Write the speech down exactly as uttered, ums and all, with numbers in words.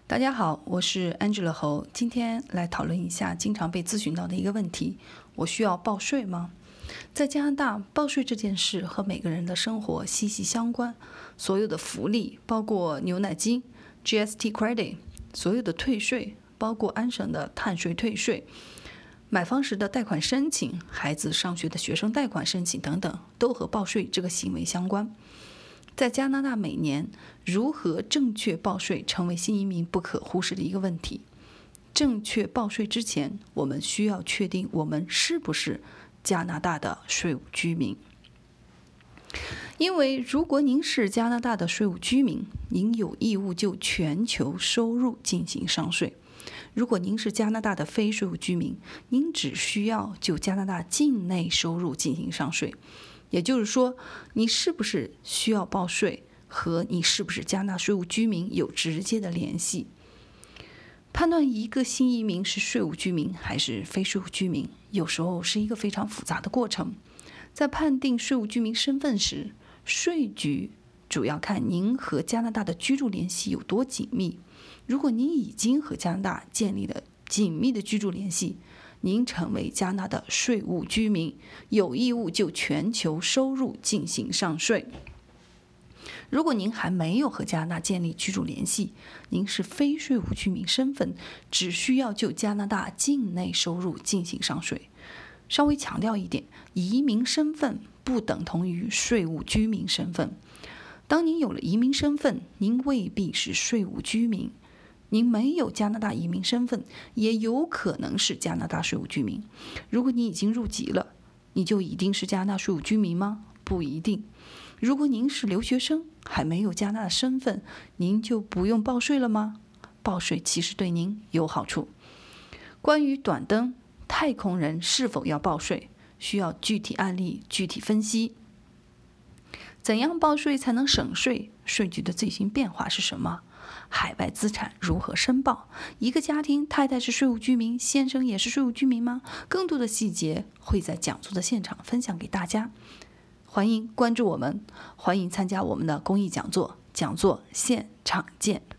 大家好，我是 Angela 侯，今天来讨论一下经常被咨询到的一个问题：我需要报税吗？在加拿大，报税这件事和每个人的生活息息相关，所有的福利，包括牛奶金、G S T credit， 所有的退税，包括安省的碳税退税，买房时的贷款申请，孩子上学的学生贷款申请等等，都和报税这个行为相关。在加拿大，每年如何正确报税成为新移民不可忽视的一个问题。正确报税之前，我们需要确定我们是不是加拿大的税务居民。因为如果您是加拿大的税务居民，您有义务就全球收入进行上税。如果您是加拿大的非税务居民，您只需要就加拿大境内收入进行上税。也就是说，你是不是需要报税和你是不是加拿大税务居民有直接的联系。判断一个新移民是税务居民还是非税务居民，有时候是一个非常复杂的过程。在判定税务居民身份时，税局主要看您和加拿大的居住联系有多紧密。如果您已经和加拿大建立了紧密的居住联系，您成为加拿大的税务居民，有义务就全球收入进行上税。如果您还没有和加拿大建立居住联系，您是非税务居民身份，只需要就加拿大境内收入进行上税。稍微强调一点，移民身份不等同于税务居民身份。当您有了移民身份，您未必是税务居民。您没有加拿大移民身份，也有可能是加拿大税务居民。如果你已经入籍了，你就一定是加拿大税务居民吗？不一定。如果您是留学生，还没有加拿大身份，您就不用报税了吗？报税其实对您有好处。关于短灯、太空人是否要报税，需要具体案例具体分析。怎样报税才能省税？税局的最新变化是什么？海外资产如何申报？一个家庭，太太是税务居民，先生也是税务居民吗？更多的细节会在讲座的现场分享给大家。欢迎关注我们，欢迎参加我们的公益讲座，讲座现场见。